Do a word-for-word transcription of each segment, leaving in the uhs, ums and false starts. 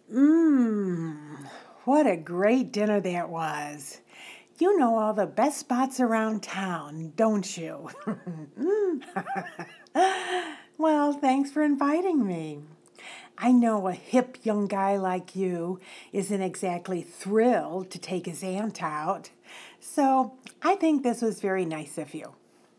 Mmm, what a great dinner that was. You know all the best spots around town, don't you? Well, thanks for inviting me. I know a hip young guy like you isn't exactly thrilled to take his aunt out, so I think this was very nice of you.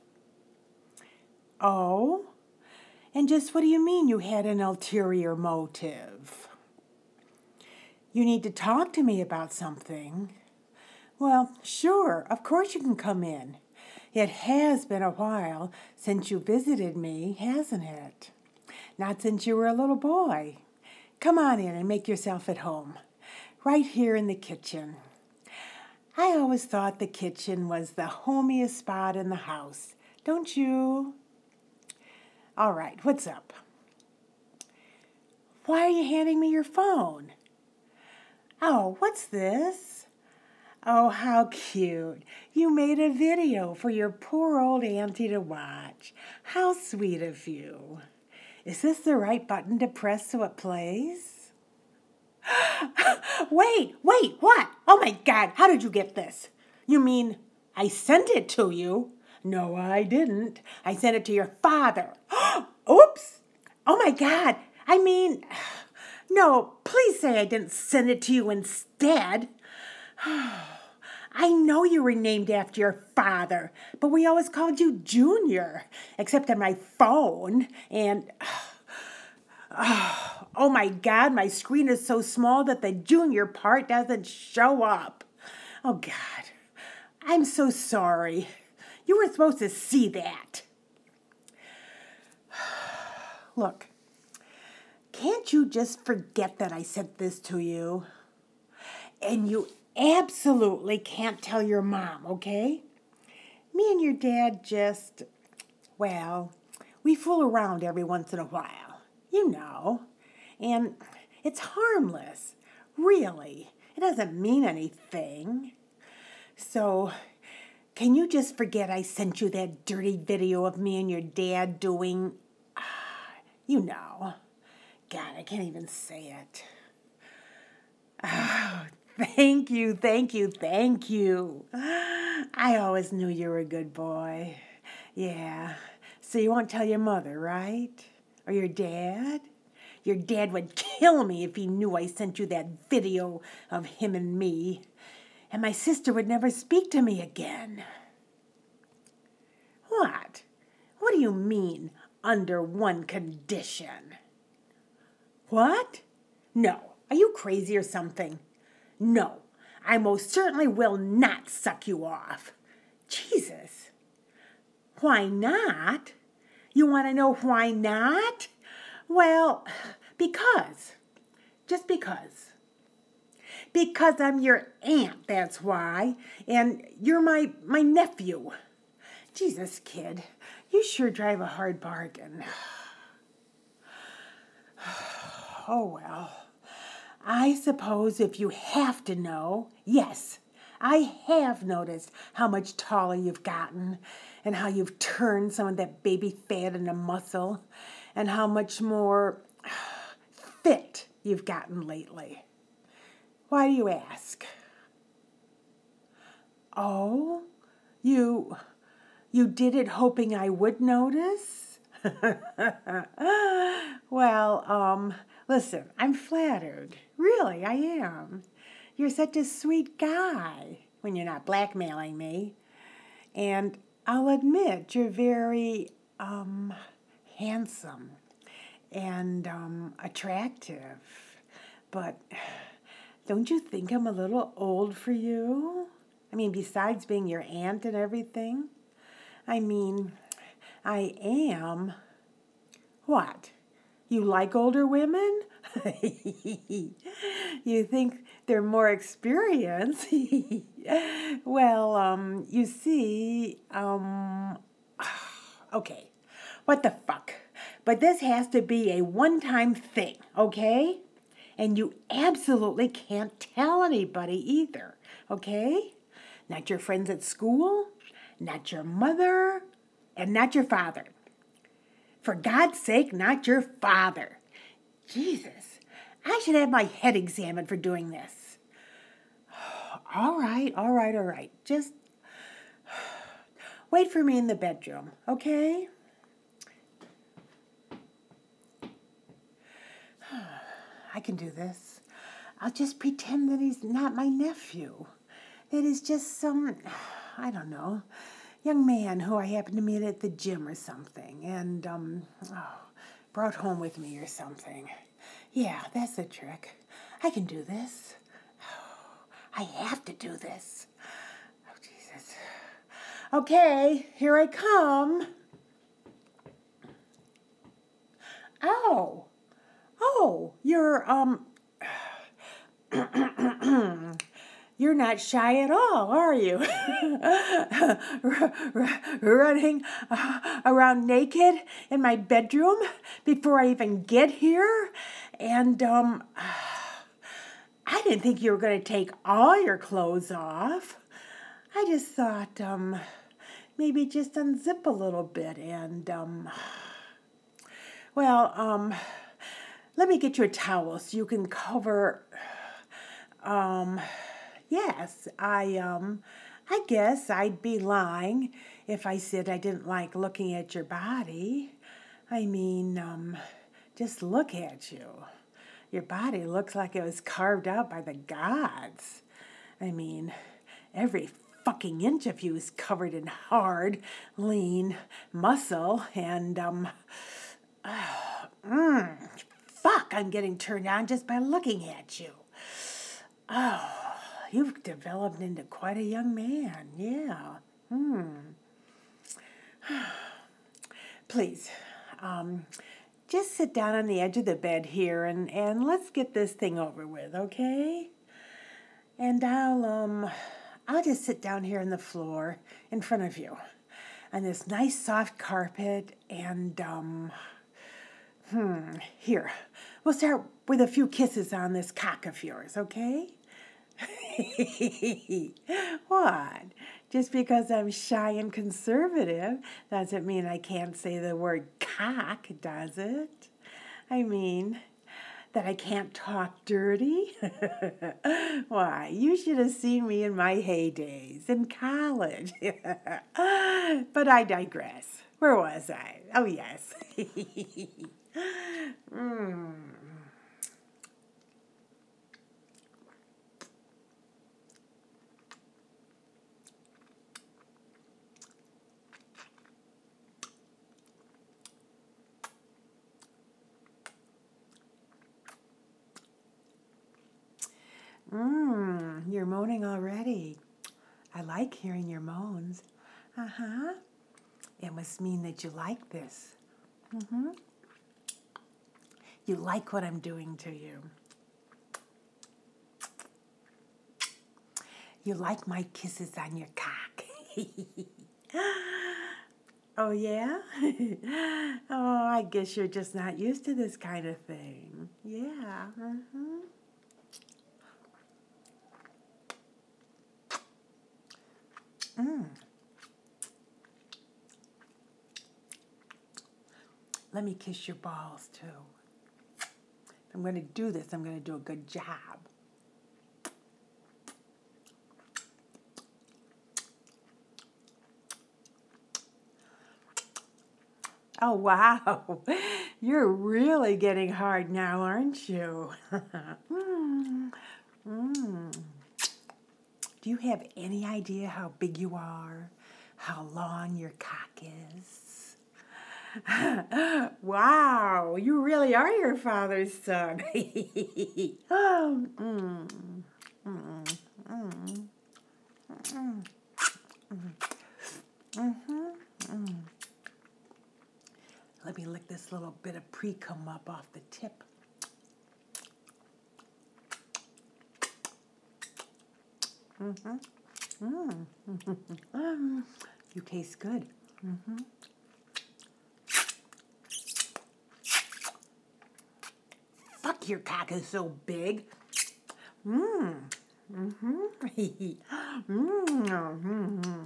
Oh? And just what do you mean you had an ulterior motive? You need to talk to me about something. Well, sure, of course you can come in. It has been a while since you visited me, hasn't it? Not since you were a little boy. Come on in and make yourself at home. Right here in the kitchen. I always thought the kitchen was the homiest spot in the house. Don't you? All right, what's up? Why are you handing me your phone? Oh, what's this? Oh, how cute. You made a video for your poor old auntie to watch. How sweet of you. Is this the right button to press so it plays? Wait, wait, what? Oh my God, how did you get this? You mean I sent it to you? No, I didn't. I sent it to your father. Oops. Oh my God. I mean, no, please say I didn't send it to you instead. I know you were named after your father, but we always called you Junior, except on my phone. And, oh, oh my God, my screen is so small that the Junior part doesn't show up. Oh God, I'm so sorry. You were supposed to see that. Look, can't you just forget that I sent this to you? And you absolutely can't tell your mom, okay? Me and your dad just, well, we fool around every once in a while, you know. And it's harmless, really. It doesn't mean anything. So, can you just forget I sent you that dirty video of me and your dad doing, you know. God, I can't even say it. Oh, thank you, thank you, thank you. I always knew you were a good boy. Yeah. So you won't tell your mother, right? Or your dad? Your dad would kill me if he knew I sent you that video of him and me. And my sister would never speak to me again. What? What do you mean, under one condition? What? No. Are you crazy or something? No. I most certainly will not suck you off. Jesus. Why not? You want to know why not? Well, because. Just because. Because I'm your aunt, that's why. And you're my, my nephew. Jesus, kid, you sure drive a hard bargain. Oh, well. I suppose if you have to know, yes, I have noticed how much taller you've gotten and how you've turned some of that baby fat into muscle and how much more fit you've gotten lately. Why do you ask? Oh, you, you did it hoping I would notice? Well, um, listen, I'm flattered. Really, I am. You're such a sweet guy when you're not blackmailing me. And I'll admit you're very, um, handsome and, um, attractive. But don't you think I'm a little old for you? I mean, besides being your aunt and everything. I mean, I am. What? You like older women? You think they're more experienced? Well, um, you see, um, okay, what the fuck? But this has to be a one-time thing, okay? And you absolutely can't tell anybody either, okay? Not your friends at school, not your mother, and not your father. For God's sake, not your father. Jesus, I should have my head examined for doing this. All right, all right, all right. Just wait for me in the bedroom, okay? I can do this. I'll just pretend that he's not my nephew. That he's just some, I don't know, young man who I happened to meet at the gym or something and um, oh, brought home with me or something. Yeah, that's the trick. I can do this. I have to do this. Oh, Jesus. Okay, here I come. Oh. Oh, you're, um, you're not shy at all, are you? Running uh, around naked in my bedroom before I even get here? And, um, I didn't think you were going to take all your clothes off. I just thought, um, maybe just unzip a little bit and, um, well, um, let me get you a towel so you can cover, um, yes, I, um, I guess I'd be lying if I said I didn't like looking at your body. I mean, um, just look at you. Your body looks like it was carved out by the gods. I mean, every fucking inch of you is covered in hard, lean muscle and, um, uh, mm, fuck, I'm getting turned on just by looking at you. Oh, you've developed into quite a young man, yeah. Hmm. Please, um, just sit down on the edge of the bed here and, and let's get this thing over with, okay? And I'll, um, I'll just sit down here on the floor in front of you on this nice soft carpet and, um, hmm, here, we'll start with a few kisses on this cock of yours, okay? What? Just because I'm shy and conservative doesn't mean I can't say the word cock, does it? I mean, that I can't talk dirty? Why, you should have seen me in my heydays in college. But I digress. Where was I? Oh, yes. mm. Mmm, you're moaning already. I like hearing your moans. Uh-huh. It must mean that you like this. Mm-hmm. You like what I'm doing to you. You like my kisses on your cock. Oh, yeah? Oh, I guess you're just not used to this kind of thing. Yeah. Mm-hmm. Mm. Let me kiss your balls, too. If I'm going to do this, I'm going to do a good job. Oh, wow. You're really getting hard now, aren't you? mm. Mm. Do you have any idea how big you are? How long your cock is? Wow, you really are your father's son. oh, mm, mm, mm, mm, mm, mm, mm. Let me lick this little bit of pre-cum up off the tip. Mm-hmm. Mm. Mm-hmm. You taste good. Mm-hmm. Fuck, your cock is so big. Mmm. Mm-hmm. mm-hmm. Mm-hmm.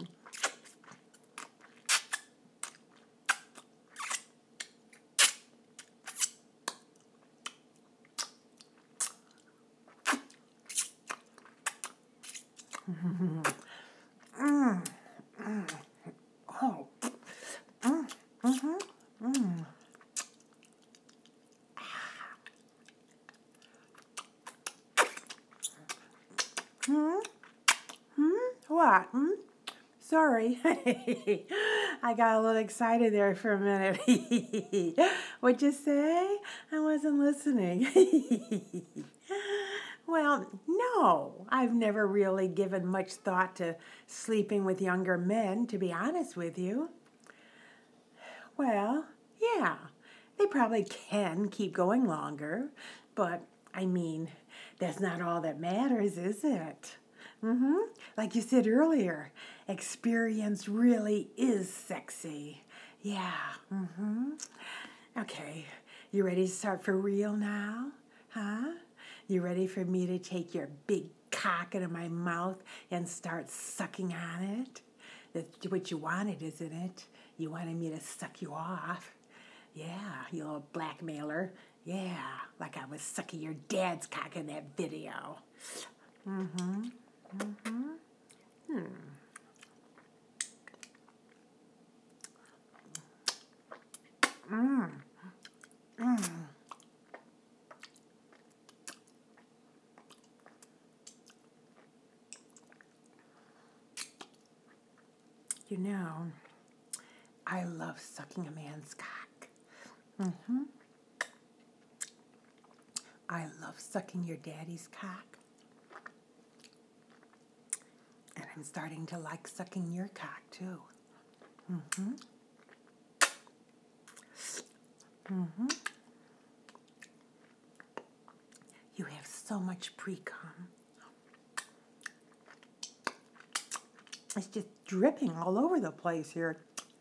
Mm, mm. Oh. Mm, mm-hmm, mm. Hmm? Hmm? What? Hmm? Sorry. I got a little excited there for a minute. What'd you say? I wasn't listening. Well, no, I've never really given much thought to sleeping with younger men, to be honest with you. Well, yeah, they probably can keep going longer, but I mean, that's not all that matters, is it? Mm-hmm. Like you said earlier, experience really is sexy. Yeah. Mm-hmm. Okay, you ready to start for real now? Huh? You ready for me to take your big cock into my mouth and start sucking on it? That's what you wanted, isn't it? You wanted me to suck you off. Yeah, you little blackmailer. Yeah, like I was sucking your dad's cock in that video. Mm-hmm. Mm-hmm. Hmm. Mm. Mm. You know, I love sucking a man's cock. Mm-hmm. I love sucking your daddy's cock. And I'm starting to like sucking your cock, too. Mm-hmm. Mm-hmm. You have so much pre-cum. It's just dripping all over the place here.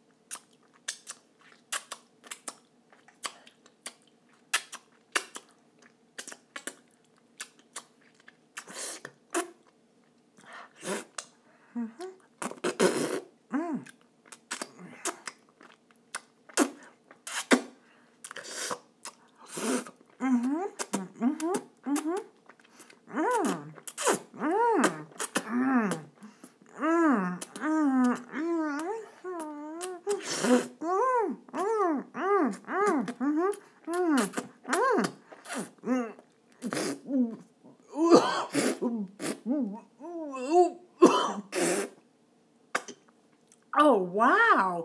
Oh, wow.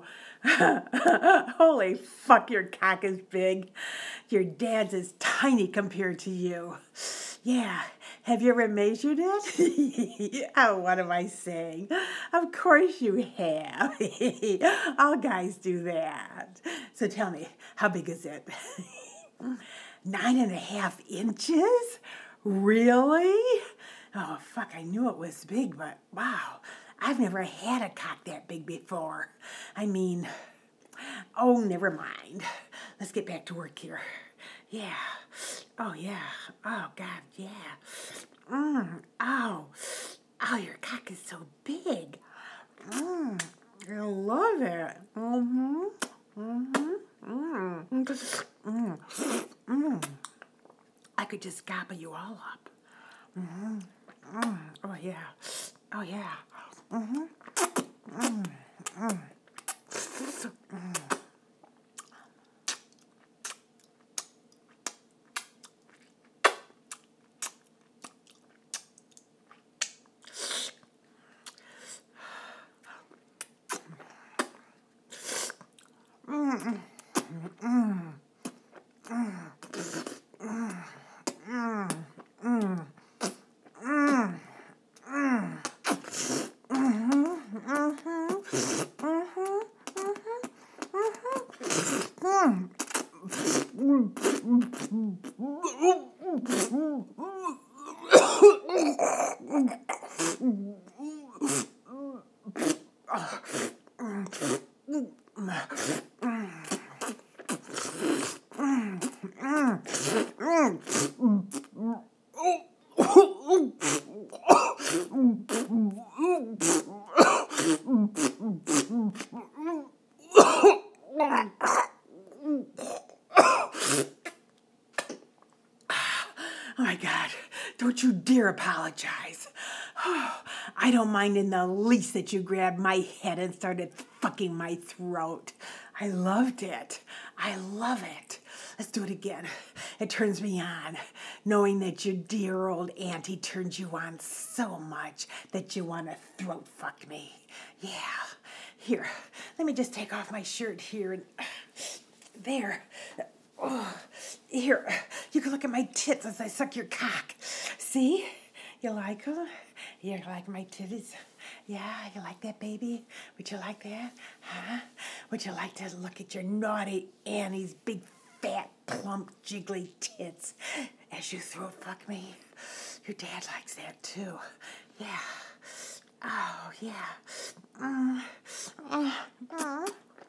Holy fuck, your cock is big. Your dad's is tiny compared to you. Yeah. Have you ever measured it? Oh, what am I saying? Of course you have. All guys do that. So tell me, how big is it? Nine and a half inches? Really? Oh, fuck, I knew it was big, but wow. I've never had a cock that big before. I mean, oh, never mind. Let's get back to work here. Yeah. Oh, yeah. Oh, God, yeah. Mm. Oh. Oh, your cock is so big. Mm. I love it. Mm-hmm. Mm-hmm. Mm. Mm. Mm. I could just gobble you all up. Mm-hmm. Mm. Oh, yeah. Oh, yeah. Mm-hmm. Mm. Mm. Mm. Oh my God, don't you dare apologize. I don't mind in the least that you grabbed my head and started fucking my throat. I loved it. I love it. Let's do it again. It turns me on, knowing that your dear old auntie turns you on so much that you want to throat fuck me. Yeah. Here, let me just take off my shirt here and there. Oh, here, you can look at my tits as I suck your cock. See? You like them? You like my titties? Yeah, you like that, baby? Would you like that? Huh? Would you like to look at your naughty Annie's big, fat, plump, jiggly tits as you throat fuck me? Your dad likes that, too. Yeah. Oh, yeah. Mm. Mm. Mm.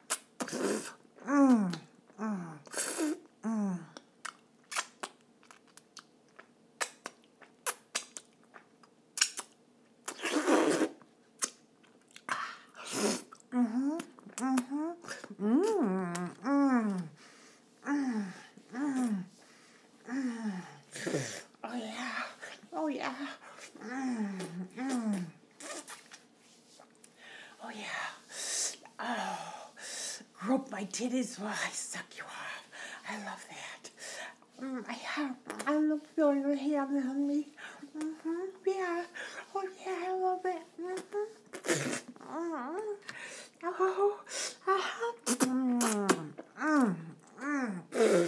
Mm. Mm. Mm. Mm-hmm. Mm-hmm. Mm. Mm. Mm. Mm. Mm. Oh, yeah. Oh, yeah. Mm. Mm. Oh, yeah. Oh. Rope my titties while I suck you off. I love that. Mm, I have, I love feeling your hands on me. Mm-hmm. Yeah. Oh, yeah, I love it. Mm-hmm. Mm-hmm. Oh, uh-huh. Mm, mm, mm,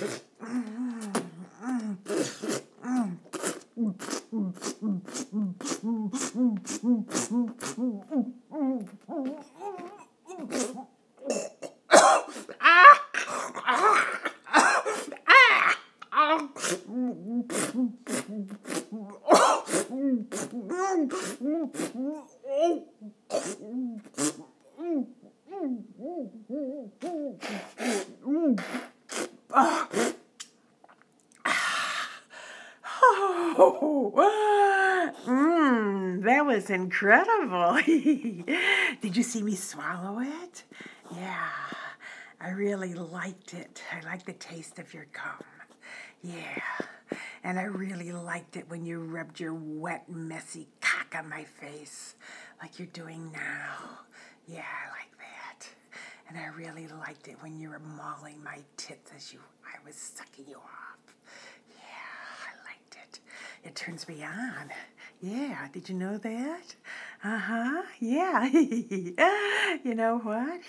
Oh, mm, that was incredible. Did you see me swallow it? Yeah, I really liked it. I like the taste of your cum. Yeah, and I really liked it when you rubbed your wet, messy cock on my face, like you're doing now. Yeah, I like that. And I really liked it when you were mauling my tits as you I was sucking you off. Yeah, I liked it. It turns me on. Yeah, did you know that? Uh-huh, yeah. You know what?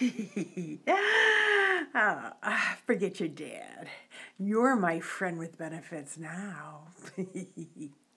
Oh, ah, forget your dad. You're my friend with benefits now.